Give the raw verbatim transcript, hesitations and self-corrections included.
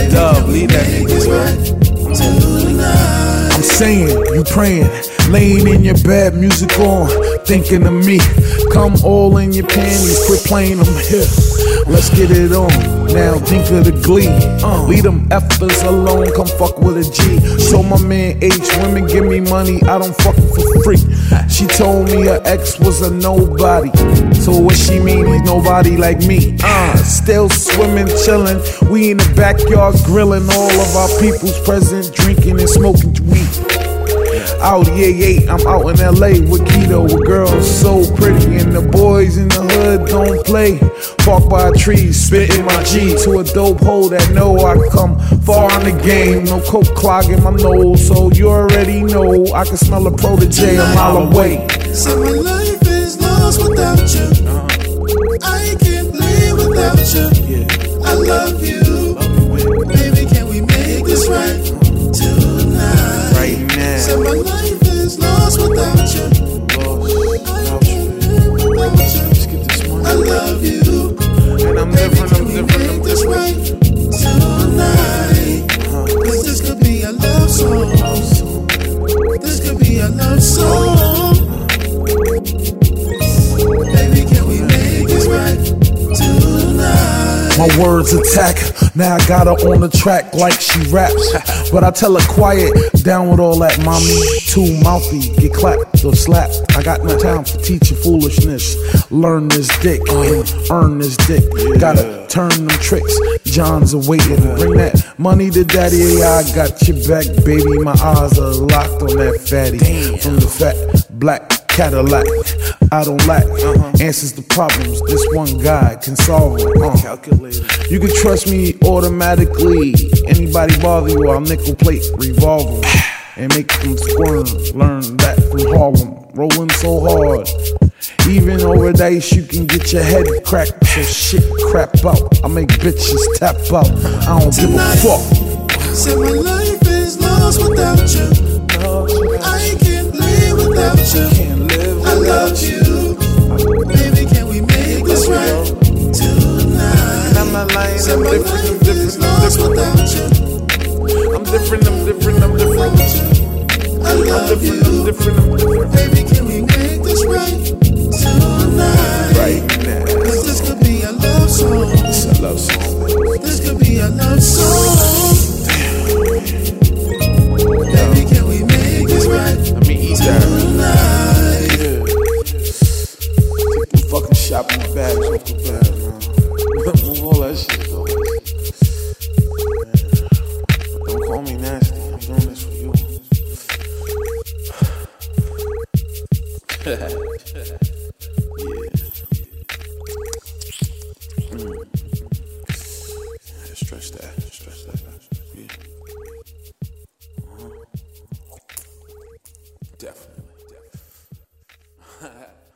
Dub, leave that nigga tonight. I'm saying, you praying, laying in your bed, music on, thinking of me. Come all in your panties, quit playing them here. Let's get it on, now think of the glee. uh, Leave them effers alone, come fuck with a G. So my man H, women give me money, I don't fuck for free. She told me her ex was a nobody, so what she mean, he's nobody like me. uh, Still swimming, chilling, we in the backyard grilling. All of our people's present, drinking and smoking weed. Out, yeah, yeah, I'm out in L A with Keto, with girls so pretty, and the boys in the hood don't play. Park by a tree, spitting my G to a dope hole that know I come far in the game. No coke clogging my nose, so you already know I can smell a protege a mile away. So my life is lost without you. I can't live without you. I love you, baby. Can we make this right tonight? Right now. So my life is lost without you. I can't live without you. I love you, and I'm baby. different, Can I'm we different, make I'm this different. right tonight? Cause this could be a love song. This could be a love song. Baby, can we make this right tonight? My words attack, now I got her on the track like she raps. But I tell her quiet, down with all that mommy. Too mouthy, get clapped or slapped. I got no time for teaching foolishness. Learn this dick and earn this dick. Gotta turn them tricks, John's awaiting. Bring that money to daddy, yeah, I got your back, baby. My eyes are locked on that fatty. From the fat black Cadillac, I don't lack uh-huh. answers to problems. This one guy can solve them. Uh. You can trust me automatically. Anybody bother you, I'll nickel plate, revolve them, and make them squirm. Learn that from Harlem, rolling so hard. Even over dice, you can get your head cracked. So shit crap out. I make bitches tap out. I don't give a fuck. So my life is lost without you. I can't live without you. I love you, baby. Can we make this right tonight? I'm not lying, so I'm my different, I'm life different, is I'm lost different. without you. I'm different, I'm different, I'm different. I love I'm different, you, I'm different, I'm different. baby. Can we make this right tonight? Right now. Cause this could be a love song. It's a love song. This could be a love song. Baby, can we make this right Let me eat that. tonight? Yeah. Take them fucking shopping bags off the bag, man. Move all that shit, though. Yeah. Don't call me nasty. I'm doing this for you. Yeah. Mm. Stretch that. Stretch that. Yeah. Uh-huh. Definitely. Definitely.